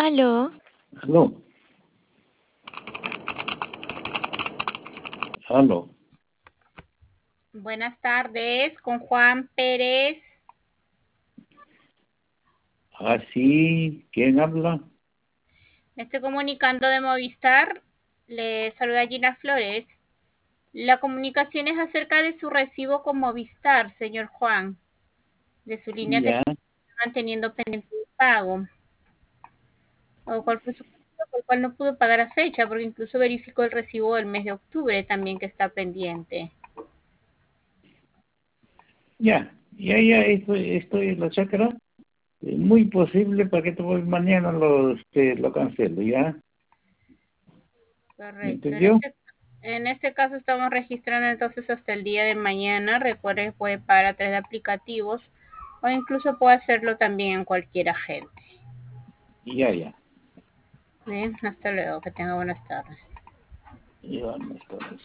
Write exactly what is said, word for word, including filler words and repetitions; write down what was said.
Aló. Aló. Aló. Buenas tardes, con Juan Pérez. Ah, sí. ¿Quién habla? Me estoy comunicando de Movistar. Le saluda Gina Flores. La comunicación es acerca de su recibo con Movistar, señor Juan, de su línea que Ya. está manteniendo pendiente de pago. O cuál fue su motivo por el cual no pudo pagar a fecha, porque incluso verificó el recibo del mes de octubre también que está pendiente. Ya. Ya, ya. Estoy, estoy en la chacra. Es muy posible para que te voy mañana lo, este, lo cancelo, ¿ya? ¿Me Correcto. En entendió? este, en este caso estamos registrando entonces hasta el día de mañana. Recuerde que puede pagar a través de aplicativos o incluso puede hacerlo también en cualquier agente. Ya, ya. Bien, hasta luego. Que tenga buenas tardes. Ya, no está.